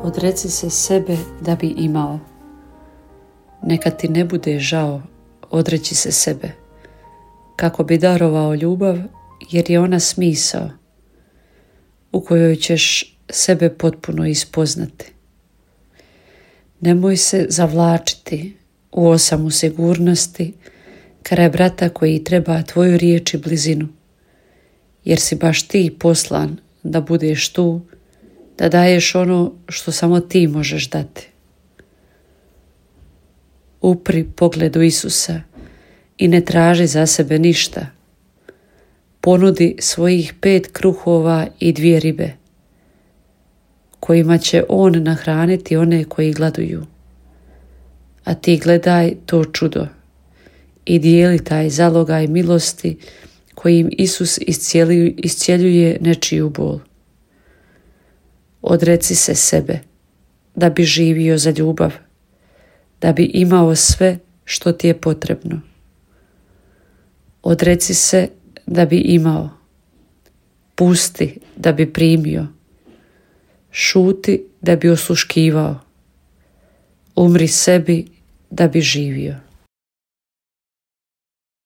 Odreci se sebe da bi imao. Neka ti ne bude žao odreći se sebe, kako bi darovao ljubav, jer je ona smisao u kojoj ćeš sebe potpuno ispoznati. Nemoj se zavlačiti u osamu sigurnosti kraj brata koji treba tvoju riječ i blizinu, jer si baš ti poslan da budeš tu, da daješ ono što samo ti možeš dati. Upri pogled u Isusa i ne traži za sebe ništa. Ponudi svojih 5 kruhova i 2 ribe, kojima će on nahraniti one koji gladuju. A ti gledaj to čudo i dijeli taj zalogaj milosti kojim Isus iscjeljuje nečiju bol. Odreci se sebe da bi živio za ljubav, da bi imao sve što ti je potrebno. Odreci se da bi imao. Pusti da bi primio. Šuti da bi osluškivao. Umri sebi da bi živio.